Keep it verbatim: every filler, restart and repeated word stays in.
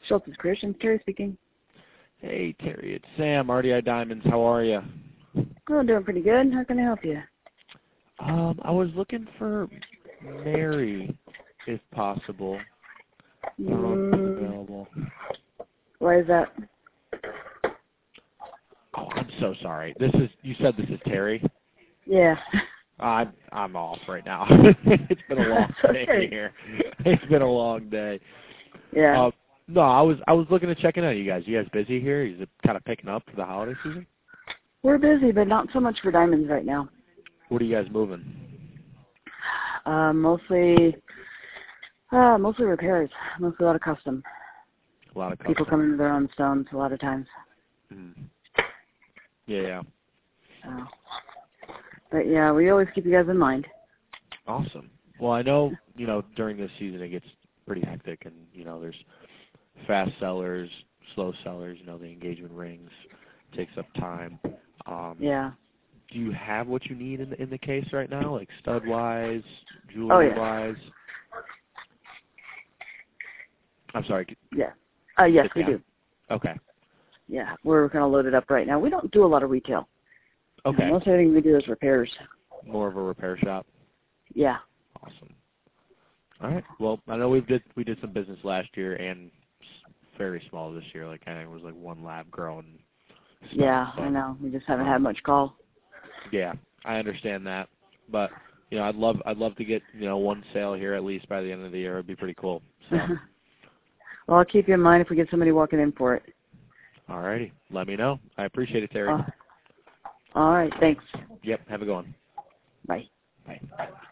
Schultz's Creations, Terry speaking. Hey, Terry, it's Sam, R D I Diamonds. How are you? Oh, doing pretty good. How can I help you? Um, I was looking for Mary, if possible. I don't know if it's available. Why is that? Oh, I'm so sorry. This is you said this is Terry. Yeah. I'm I'm off right now. It's been a long okay. day here. It's been a long day. Yeah. Uh, no, I was I was looking to check in on you guys. You guys busy here? Is it kind of picking up for the holiday season? We're busy, but not so much for diamonds right now. What are you guys moving? Uh, mostly, uh, mostly repairs. Mostly a lot of custom. A lot of custom. People come in with their own stones a lot of times. Mm. Yeah, yeah. So, but yeah, we always keep you guys in mind. Awesome. Well, I know, you know, during this season it gets pretty hectic, and, you know, there's fast sellers, slow sellers, you know, the engagement rings takes up time. Um, Yeah. Do you have what you need in the, in the case right now, like stud-wise, Oh, jewelry-wise? yeah. I'm sorry. Yeah. Uh, yes, we Yeah. do. Okay. Yeah, we're kind of loaded up right now. We don't do a lot of retail. Okay. Most everything we do is repairs. More of a repair shop? Yeah. Awesome. All right. Well, I know we did we did some business last year and very small this year. Like I think it was like one lab grown. Stuff, Yeah, but, I know. We just haven't um, had much call. Yeah, I understand that, but you know, I'd love I'd love to get you know one sale here at least by the end of the year. It'd be pretty cool. So. Well, I'll keep you in mind if we get somebody walking in for it. All righty. Let me know. I appreciate it, Terry. Uh, all right. Thanks. Yep. Have a good one. Bye. Bye.